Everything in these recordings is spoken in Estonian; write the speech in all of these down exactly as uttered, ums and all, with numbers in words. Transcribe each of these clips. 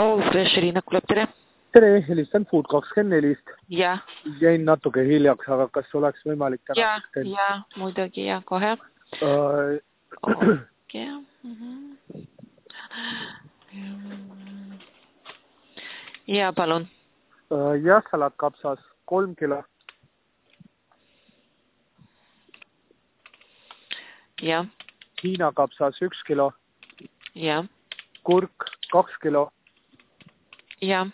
Oh, Fresh Riina kuuleb, tere. Tere, helistan Food kakskümmend nelist. Ja. Jäin natuke hiljaks, aga kas oleks võimalik täna? Ja, ja, muidugi, ja, kohe. Uh, okay. mm-hmm. Ja, palun. Uh, ja, salatkapsas kolm kilo. Ja. Hiina kapsas üks kilo. Ja. Kurk kaks kilo. Ja.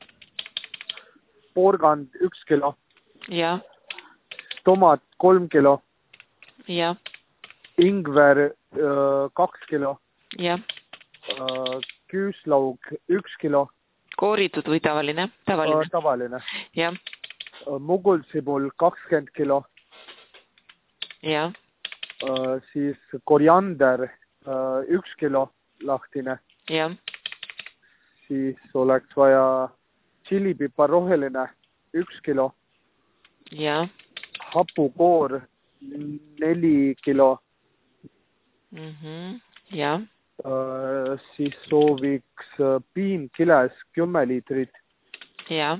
Porgand üks kilo. Ja. Tomat kolm kilo. Ja. Ingver uh, kaks kilo. Ja. Uh, küüslaug üks kilo. Kooritud või tavaline? Tavaline. Uh, tavaline. Ja. Uh, mugulsibul kakskümmend kilo. Ja. Uh, siis koriander uh, üks kilo lahtine. Ja. Siis oleks vaja tšillipipar roheline üks kilo. Ja. Hapukoor neli kilo. Mm-hmm. Ja. Uh, siis sooviks uh, piimkiles kümme liitrit. Ja.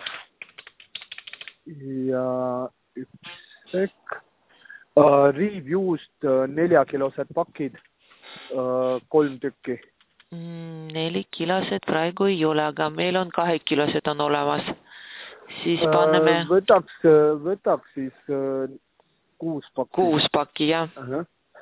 Ja üks sekk. Uh, riivjuust uh, neljakilosed pakid, uh, kolm tükki. Mm, neli kilosed praegu ei ole, aga meil on kahekilosed on olemas. Siis paneme... Uh, võtaks, võtaks siis uh, kuus pakki. Kuus pakki, jah. Uh-huh.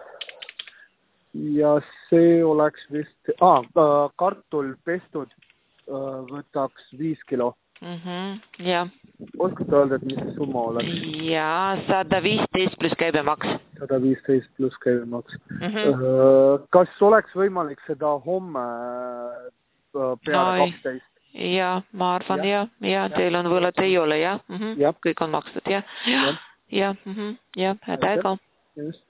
Ja see oleks vist... Ah, uh, kartul pestud uh, võtaks viis kilo. Mm-hmm. Ja. Oskate öelda, et mis see summa oleks? Ja, sada viisteist pluss käibemaks. sada viisteist pluss käibemaks. Mm-hmm. Uh, kas oleks võimalik seda homme uh, peale no, kaksteist? Ja, ma arvan, ja, ja, ja, teil on võlad ei ole, jah. Mm-hmm. Ja. Kõik on makstud, jah. Ja, ja, mm-hmm. Ja, häda ega. Just.